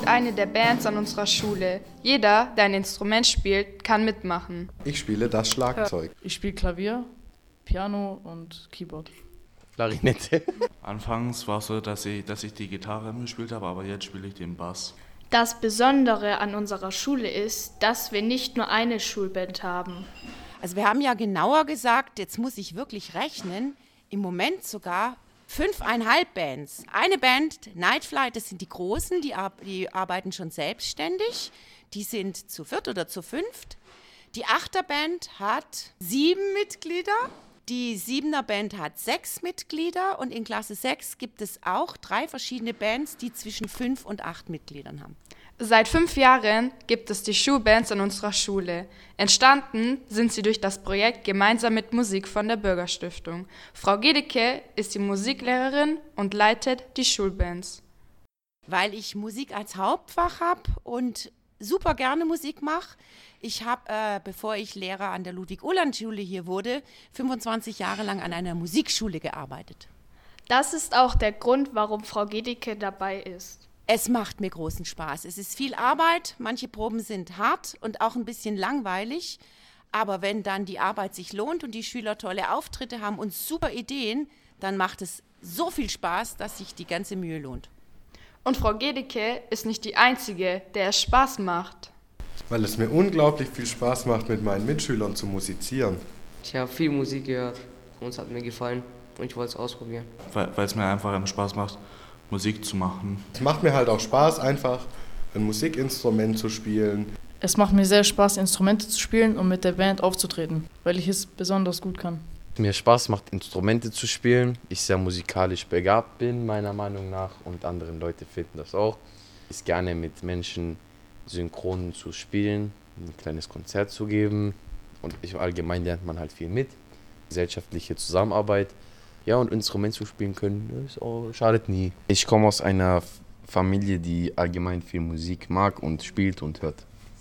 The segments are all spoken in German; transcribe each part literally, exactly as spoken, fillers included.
ist eine der Bands an unserer Schule. Jeder, der ein Instrument spielt, kann mitmachen. Ich spiele das Schlagzeug. Ich spiele Klavier, Piano und Keyboard. Klarinette. Anfangs war es so, dass ich, dass ich die Gitarre gespielt habe, aber jetzt spiele ich den Bass. Das Besondere an unserer Schule ist, dass wir nicht nur eine Schulband haben. Also wir haben ja genauer gesagt, jetzt muss ich wirklich rechnen, im Moment sogar fünfeinhalb Bands. Eine Band, Nightflight, das sind die Großen, die, ar- die arbeiten schon selbstständig. Die sind zu viert oder zu fünft. Die Achterband hat sieben Mitglieder. Die Siebener Band hat sechs Mitglieder und in Klasse sechs gibt es auch drei verschiedene Bands, die zwischen fünf und acht Mitgliedern haben. Seit fünf Jahren gibt es die Schulbands an unserer Schule. Entstanden sind sie durch das Projekt Gemeinsam mit Musik von der Bürgerstiftung. Frau Gedeke ist die Musiklehrerin und leitet die Schulbands. Weil ich Musik als Hauptfach habe und super gerne Musik mache. Ich habe, äh, bevor ich Lehrer an der Ludwig-Uhland-Schule hier wurde, fünfundzwanzig Jahre lang an einer Musikschule gearbeitet. Das ist auch der Grund, warum Frau Gedeke dabei ist. Es macht mir großen Spaß. Es ist viel Arbeit, manche Proben sind hart und auch ein bisschen langweilig. Aber wenn dann die Arbeit sich lohnt und die Schüler tolle Auftritte haben und super Ideen, dann macht es so viel Spaß, dass sich die ganze Mühe lohnt. Und Frau Gedeke ist nicht die Einzige, der es Spaß macht. Weil es mir unglaublich viel Spaß macht, mit meinen Mitschülern zu musizieren. Ich habe viel Musik gehört und es hat mir gefallen und ich wollte es ausprobieren. Weil es mir einfach Spaß macht, Musik zu machen. Es macht mir halt auch Spaß, einfach ein Musikinstrument zu spielen. Es macht mir sehr Spaß, Instrumente zu spielen und mit der Band aufzutreten, weil ich es besonders gut kann. Mir Spaß macht, Instrumente zu spielen. Ich sehr musikalisch begabt bin, meiner Meinung nach, und andere Leute finden das auch. Ich gerne mit Menschen synchron zu spielen, ein kleines Konzert zu geben. Und ich, allgemein lernt man halt viel mit. Gesellschaftliche Zusammenarbeit. Ja, und Instrument zu spielen können, ist auch, schadet nie. Ich komme aus einer Familie, die allgemein viel Musik mag und spielt und hört.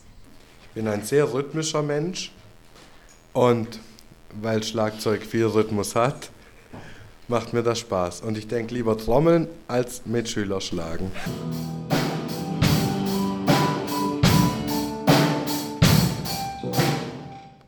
Ich bin ein sehr rhythmischer Mensch und weil Schlagzeug viel Rhythmus hat, macht mir das Spaß. Und ich denke lieber Trommeln als Mitschüler schlagen.